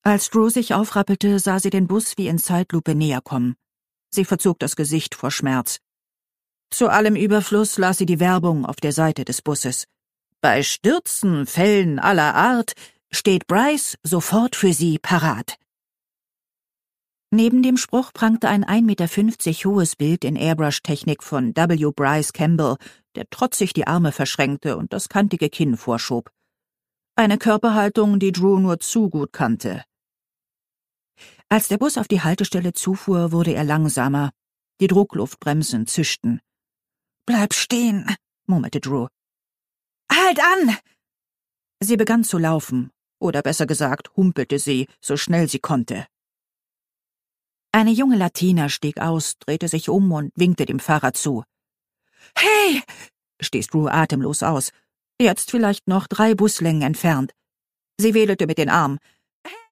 Als Drew sich aufrappelte, sah sie den Bus wie in Zeitlupe näher kommen. Sie verzog das Gesicht vor Schmerz. Zu allem Überfluss las sie die Werbung auf der Seite des Busses. Bei Stürzen, Fällen aller Art steht Bryce sofort für sie parat. Neben dem Spruch prangte ein 1,50 Meter hohes Bild in Airbrush-Technik von W. Bryce Campbell, der trotzig die Arme verschränkte und das kantige Kinn vorschob. Eine Körperhaltung, die Drew nur zu gut kannte. Als der Bus auf die Haltestelle zufuhr, wurde er langsamer. Die Druckluftbremsen zischten. »Bleib stehen«, murmelte Drew. »Halt an!« Sie begann zu laufen, oder besser gesagt, humpelte sie, so schnell sie konnte. Eine junge Latina stieg aus, drehte sich um und winkte dem Fahrer zu. »Hey!« stieß Drew atemlos aus. Jetzt vielleicht noch 3 Buslängen entfernt. Sie wedelte mit den Armen.